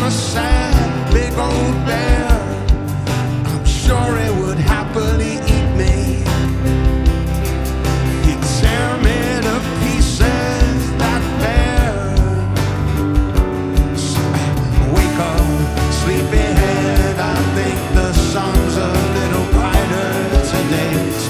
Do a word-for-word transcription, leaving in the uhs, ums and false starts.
a sad big old bear, I'm sure it would happily eat me. He'd tear me to pieces, that bear. So, wake up, sleepyhead, I think the sun's a little brighter today.